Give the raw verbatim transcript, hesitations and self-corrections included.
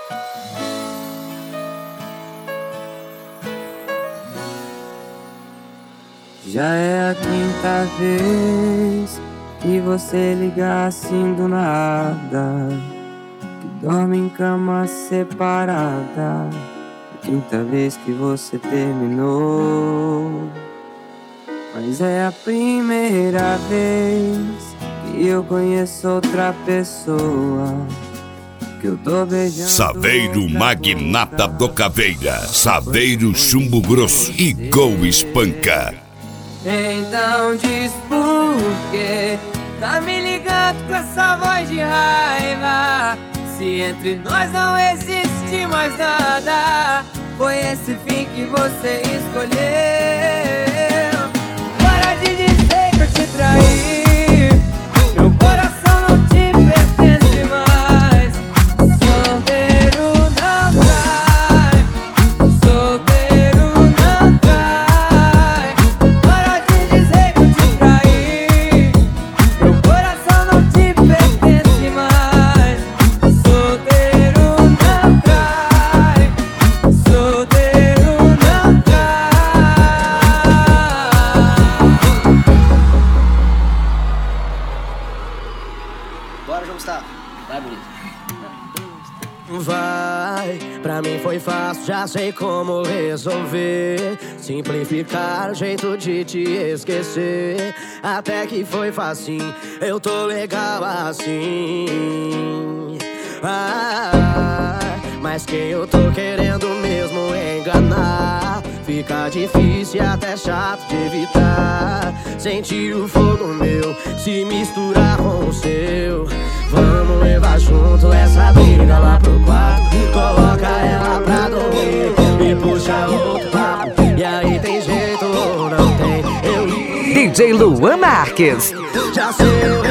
Já é a quinta vez que você liga assim do nada, que dorme em cama separada. A quinta vez que você terminou. Mas é a primeira vez que eu conheço outra pessoa, que eu tô beijando. Saveiro Magnata do Caveira, Saveiro Chumbo Grosso e Go Espanca. Então diz por quê tá me ligando com essa voz de raiva, se entre nós não existe mais nada. Foi esse fim que você escolheu. Para de dizer que eu te traí, meu coração não te pertence mais. Solteiro não trai, solteiro não trai. Para de dizer que eu te traí, meu coração não te pertence mais. Solteiro não trai, solteiro não trai. Bora, João Gustavo. Vai, bonito. Vai, pra mim foi fácil, já sei como resolver. Simplificar, jeito de te esquecer. Até que foi facinho, eu tô legal assim. Ah, mas quem eu tô querendo mesmo é enganar. Fica difícil e até chato de evitar. Sentir o fogo meu se misturar com o seu. Vamos levar junto essa briga lá pro quarto. Coloca ela pra dormir e puxa outro papo. E aí tem jeito ou não tem? Eu D J Luan Marques. já sei.